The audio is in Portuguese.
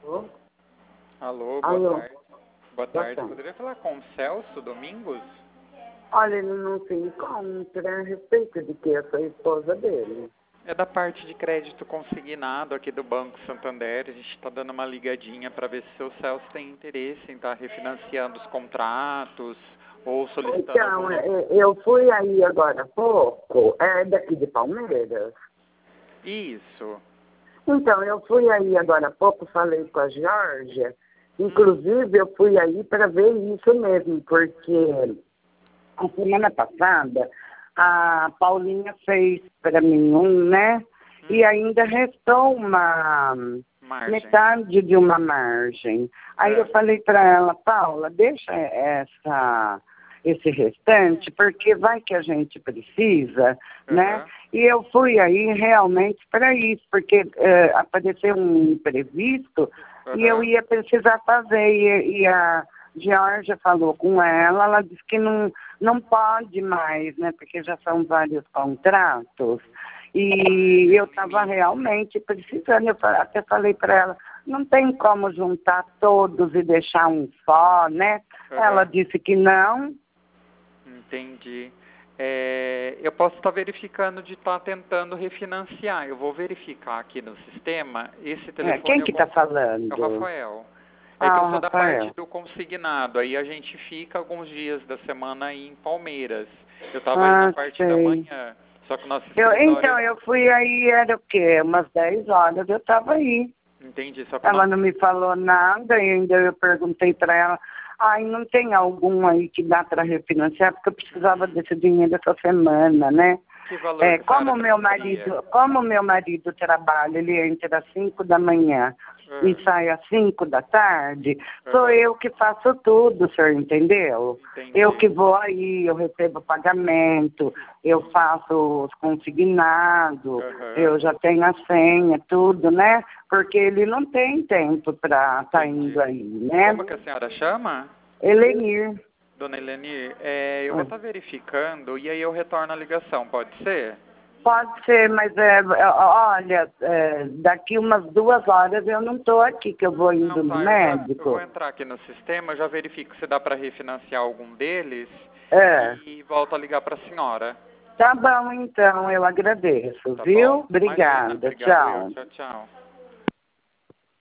Alô? Alô, boa Alô? tarde. Boa Boa tarde. tarde. Poderia falar com o Celso Domingos? Olha, ele não se encontra a respeito de que eu sou esposa dele. É da parte de crédito consignado aqui do Banco Santander. A gente está dando uma ligadinha para ver se o Celso tem interesse em estar refinanciando os contratos ou solicitando Então, alguma... eu fui aí agora há pouco, é daqui de Palmeiras. Isso. Então, eu fui aí agora há pouco, falei com a Georgia. Inclusive, eu fui aí para ver isso mesmo, porque a semana passada a Paulinha fez para mim né? E ainda restou uma Margem. metade de uma margem. Aí eu falei para ela, Paula, deixa esse restante, porque vai que a gente precisa, né? E eu fui aí realmente para isso, porque apareceu um imprevisto e eu ia precisar fazer. E a Georgia falou com ela disse que não pode mais, né? Porque já são vários contratos. E eu estava realmente precisando, eu até falei para ela, não tem como juntar todos e deixar um só, né? Ela disse que não. Entendi. Eu posso estar verificando de estar tentando refinanciar. Eu vou verificar aqui no sistema. Esse telefone... Quem que está falando? É o Rafael. É que eu sou da Rafael. parte do consignado. Aí a gente fica alguns dias da semana aí em Palmeiras. Eu estava aí na parte da manhã. Só que o nosso escritório... Então, eu fui aí, era o quê? Umas 10 horas eu estava aí. Entendi. Só que Ela não me falou nada e ainda eu perguntei para ela, não tem algum aí que dá para refinanciar, porque eu precisava desse dinheiro essa semana, né? Que valor que Como meu marido trabalha, ele entra às 5 da manhã e sai às 5 da tarde, sou eu que faço tudo, o senhor entendeu? Entendi. Eu que vou aí, eu recebo pagamento, eu faço os consignados, eu já tenho a senha, tudo, né? Porque ele não tem tempo para estar indo aí, né? Como que a senhora chama? Elenir. Dona Elenir, eu vou estar verificando e aí eu retorno a ligação, pode ser? Pode ser, mas olha, daqui umas 2 horas eu não estou aqui, que eu vou indo no médico. Eu vou entrar aqui no sistema, eu já verifico se dá para refinanciar algum deles e volto a ligar para a senhora. Tá bom, então, eu agradeço, Tá viu? bom? Obrigada, Imagina, obrigado tchau. eu. Tchau, tchau.